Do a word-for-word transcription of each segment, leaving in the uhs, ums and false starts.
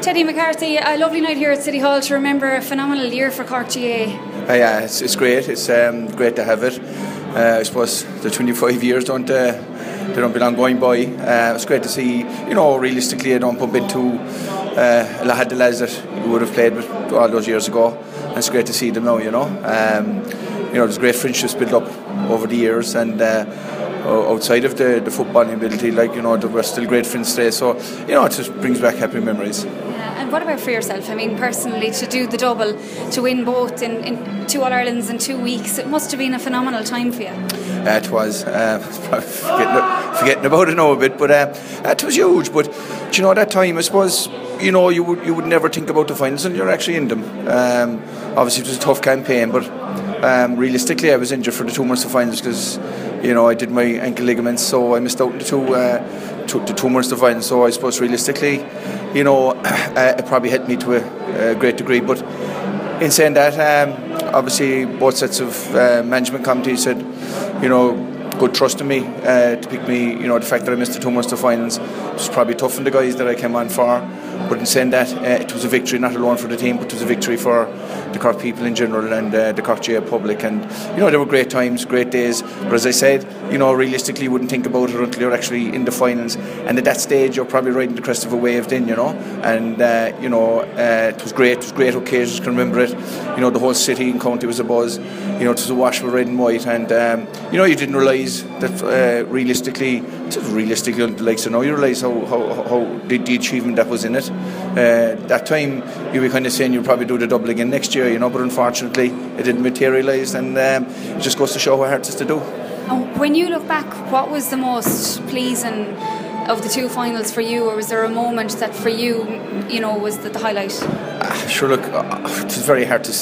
Teddy McCarthy, a lovely night here at City Hall to remember a phenomenal year for Cork G A. Uh, yeah, it's, it's great. It's um, great to have it. Uh, I suppose the twenty-five years don't uh, they don't belong going by. Uh, it's great to see. You know, realistically, I don't bump into uh, a lot of the lads that you would have played with all those years ago. And it's great to see them now. You know, um, you know, there's great friendships built up over the years, and uh, outside of the the footballing ability, like you know, we're still great friends today. So you know, it just brings back happy memories. Yeah, and what about for yourself? I mean, personally, to do the double, to win both in, in two All Irelands in two weeks, it must have been a phenomenal time for you. Uh, it was uh, forgetting, forgetting about it now a bit, but uh, it was huge. But do you know, that time, I suppose, you know, you would you would never think about the finals until you're actually in them. Um, obviously, it was a tough campaign, but um, realistically, I was injured for the two Munster finals because, you know, I did my ankle ligaments, so I missed out on the two, uh, two, the two Munster finals. So I suppose realistically, you know, uh, it probably helped me to a, a great degree. But in saying that, um, obviously both sets of uh, management committees said, you know, good trust in me uh, to pick me. You know, the fact that I missed the two Munster finals was probably tough on the guys that I came on for. But in saying that, uh, it was a victory not alone for the team, but it was a victory for the Cork people in general and uh, the Cork G A public. And you know, they were great times, great days. But as I said, you know, realistically, you wouldn't think about it until you're actually in the finals. And at that stage, you're probably riding the crest of a wave then, you know. And uh, you know, uh, it was great. It was great occasions. I can remember it. You know, the whole city and county was a buzz. You know, it was a wash with red and white. And um, you know, you didn't realise that uh, realistically, realistically, like so now, you realise how how, how the, the achievement that was in it. Uh, that time, you were kind of saying you'll probably do the double again next year, you know. But unfortunately, it didn't materialise, and um, it just goes to show how hard it is to do. And when you look back, what was the most pleasing of the two finals for you, or was there a moment that for you, you know, was the, the highlight? Uh, sure, look, uh, it's very hard to,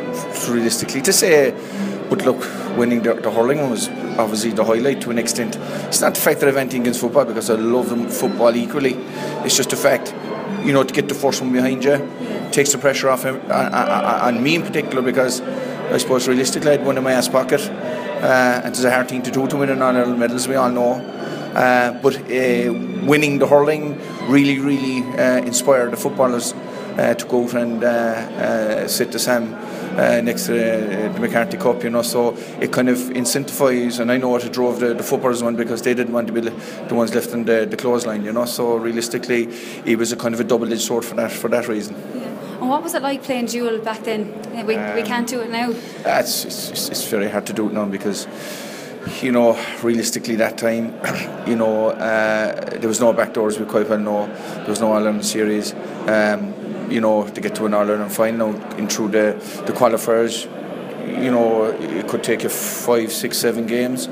to realistically to say, but look, winning the, the hurling one was obviously the highlight to an extent. It's not the fact that I have anything against football, because I love them football equally. It's just the fact, you know, to get the first one behind you takes the pressure off him, on, on, on me in particular, because I suppose realistically I had one in my ass pocket, uh, and it's a hard thing to do to win an All Ireland medal, as we all know. Uh, but uh, winning the hurling really, really uh, inspired the footballers uh, to go out and uh, uh, sit the Sam uh, next to the, the McCarthy Cup, you know. So it kind of incentivised, and I know it drove the, the footballers on, because they didn't want to be the ones left in the, the clothesline, you know. So realistically, it was a kind of a double-edged sword for that for that reason. Yeah. And what was it like playing dual back then? We um, we can't do it now. It's, it's it's very hard to do it now, because, you know, realistically that time, you know, uh, there was no backdoors, we quite well know. There was no All Ireland series. Um, you know, to get to an All Ireland final in through the, the qualifiers, you know, it could take you five, six, seven games.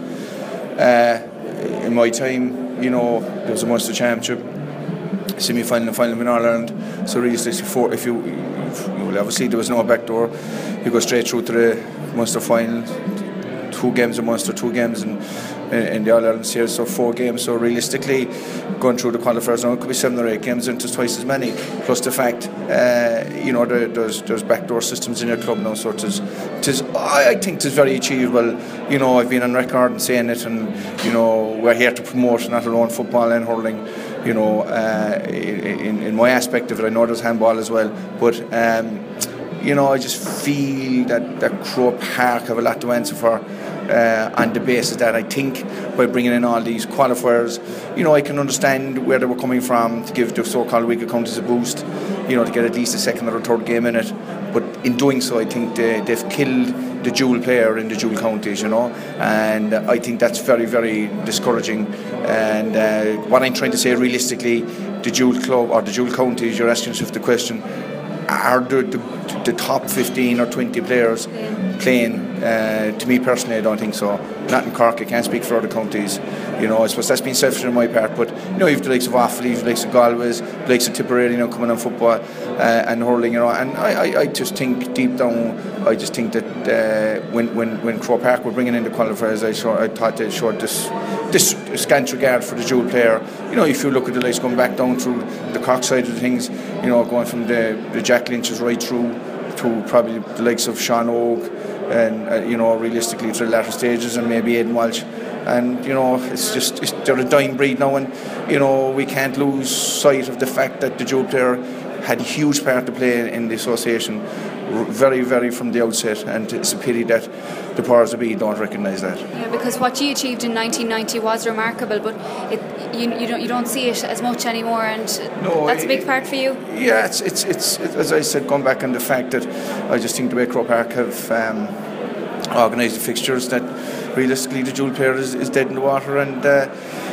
Uh, in my time, you know, there was a Munster Championship, semi-final and final in All Ireland. So realistically, for if you, if, well, obviously there was no backdoor, you go straight through to the Munster final. Two games in Munster, two games in, in the All Ireland series, so four games. So realistically, going through the qualifiers now, it could be seven or eight games, and it's twice as many. Plus the fact, uh, you know, there, there's there's backdoor systems in your club now, so it is, it is I, I think it is very achievable. You know, I've been on record and saying it, and you know, we're here to promote not alone football and hurling. You know, uh, in in my aspect of it, I know there's handball as well, but. Um, You know, I just feel that, that Croke Park have a lot to answer for, uh, on the basis that I think by bringing in all these qualifiers, you know, I can understand where they were coming from to give the so-called weaker counties a boost, you know, to get at least a second or a third game in it. But in doing so, I think they, they've killed the dual player in the dual counties, you know, and I think that's very, very discouraging. And uh, what I'm trying to say, realistically, the dual club or the dual counties, you're asking yourself the question, are the, the, the top fifteen or twenty players playing? Uh, to me personally, I don't think so. Not in Cork, I can't speak for other counties. You know, I suppose that's been selfish on my part, but you know, you've the likes of Offaly, you've the likes of Galway's, the likes of Tipperary, you know, coming on football uh, and hurling, you know, and I, I, I just think deep down, I just think that uh, when when when Croke Park were bringing in the qualifiers, I saw, I thought they showed this this scant regard for the dual player. You know, if you look at the likes going back down through the Cork side of things, you know, going from the the Jack Lynch's right through to probably the likes of Sean Oak, and uh, you know, realistically to the latter stages, and maybe Aidan Walsh. And you know, it's just it's, they're a dying breed now, and you know, we can't lose sight of the fact that the dual player had a huge part to play in the association, very, very from the outset, and it's a pity that the powers that be don't recognise that. Yeah, because what you achieved in nineteen ninety was remarkable, but it, you you don't you don't see it as much anymore, and no, that's a big part for you. Yeah, it's it's it's it, as I said, going back on the fact that I just think the way Croke Park have um, organised the fixtures, that realistically the dual player is, is dead in the water, and uh,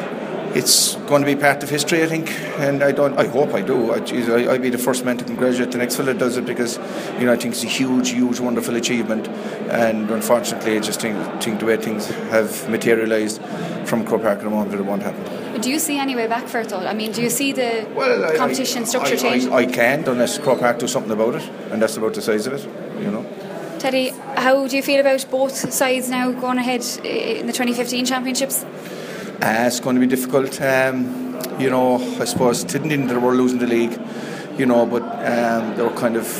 it's going to be part of history, I think, and I don't. I hope I do. I, geez, I, I'd be the first man to congratulate the next fella that does it, because you know I think it's a huge, huge, wonderful achievement, and unfortunately, I just think, think the way things have materialised from Croke Park at the moment, it won't happen. Do you see any way back for it though? I mean, do you see the well, I, competition I, structure I, changing? I, I can't unless Croke Park do something about it, and that's about the size of it, you know. Teddy, how do you feel about both sides now going ahead in the twenty fifteen championships? Uh, it's going to be difficult. Um, you know, I suppose it didn't mean that they were losing the league, you know, but um, they were kind of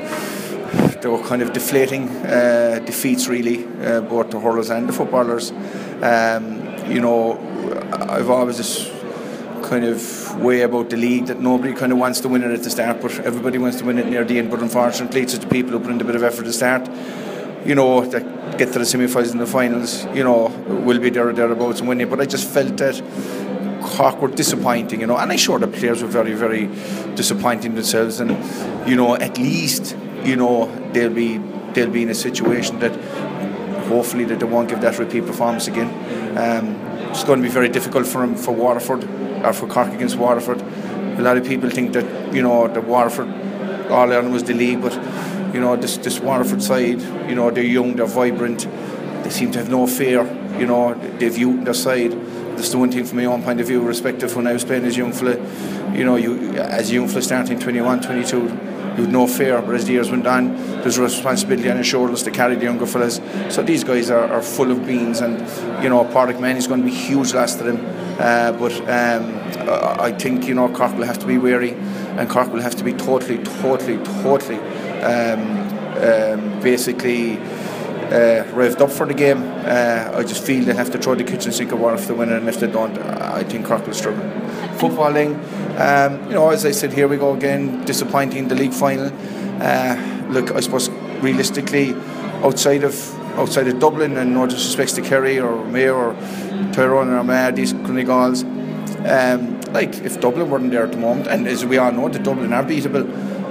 they were kind of deflating uh, defeats, really, uh, both the hurlers and the footballers. Um, you know, I've always this kind of way about the league that nobody kind of wants to win it at the start, but everybody wants to win it near the end. But unfortunately, it's just the people who put in a bit of effort at the start, you know, that get to the semi-finals and the finals, you know, will be there or thereabouts and win it. But I just felt that Cork were disappointing, you know, and I'm sure the players were very, very disappointing themselves. And you know, at least, you know, they'll be they'll be in a situation that hopefully that they won't give that repeat performance again. Um, it's going to be very difficult for them, for Waterford, or for Cork against Waterford. A lot of people think that, you know, the Waterford All Ireland was the league, but you know, this this Waterford side, you know, they're young, they're vibrant, they seem to have no fear, you know, they've youth on their side. That's the one thing from my own point of view, respective when I was playing as a young fella, you know, you as a young fella starting twenty-one, twenty-two, you had no fear, but as the years went on, there's a responsibility on your shoulders to carry the younger fellas. So these guys are, are full of beans, and you know, Pádraig Mann is going to be huge loss to them. Uh, but um, I think, you know, Cork will have to be wary, and Cork will have to be totally, totally, totally um, um, basically uh, revved up for the game. Uh, I just feel they have to throw the kitchen sink of water if they win it, and if they don't, I think Cork will struggle. Footballing, um, you know, as I said, here we go again, disappointing the league final. Uh, look, I suppose realistically, outside of outside of Dublin, and no disrespects to Kerry or Mayo or Tyrone or Armagh, these Clonegals, um, like if Dublin weren't there at the moment, and as we all know, the Dublin are beatable.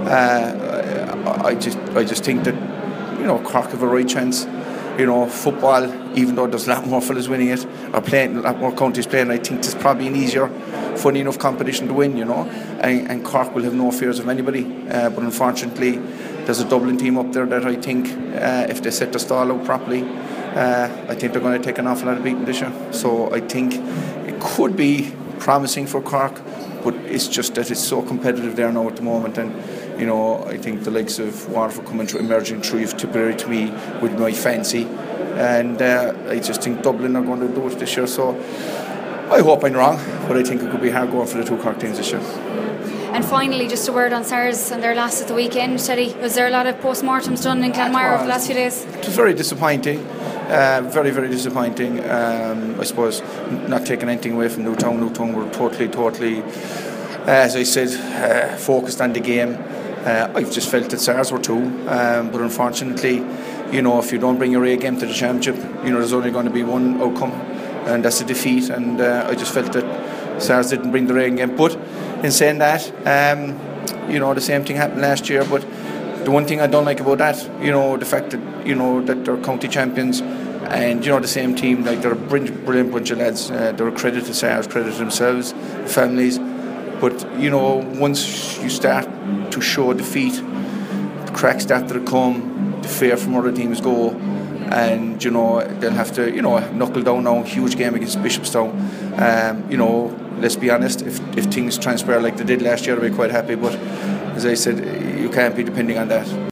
Uh, I just I just think that, you know, Cork have a right chance. You know, football, even though there's a lot more fellas winning it, or playing, a lot more counties playing, I think there's probably an easier, funny enough competition to win, you know, and, and Cork will have no fears of anybody. Uh, but unfortunately, there's a Dublin team up there that I think, uh, if they set the stall out properly, uh, I think they're going to take an awful lot of beating this year. So I think it could be promising for Cork, but it's just that it's so competitive there now at the moment. And you know, I think the likes of Waterford coming through, emerging through Tipperary to me with my fancy, and uh, I just think Dublin are going to do it this year. So I hope I'm wrong, but I think it could be hard going for the two Cork teams this year. And finally, just a word on SARS and their loss at the weekend. Teddy, was there a lot of post-mortems done in Glenmire over the last few days? It was very disappointing, uh, very, very disappointing. Um, I suppose not taking anything away from Newtown. Newtown were totally, totally, uh, as I said, uh, focused on the game. Uh, I've just felt that SARS were too, um, but unfortunately, you know, if you don't bring your A game to the championship, you know, there's only going to be one outcome, and that's a defeat. And uh, I just felt that SARS didn't bring their A game. But in saying that, um, you know, the same thing happened last year. But the one thing I don't like about that, you know, the fact that, you know, that they're county champions, and you know, the same team, like they're a brilliant, brilliant bunch of lads. Uh, they're a credit to SARS, credit to themselves, the families. But you know, once you start to show defeat, the cracks start to come, the fear from other teams go, and you know, they'll have to, you know, knuckle down now. Huge game against Bishopstown. Um, you know, let's be honest, if if things transpire like they did last year, I'll be quite happy. But as I said, you can't be depending on that.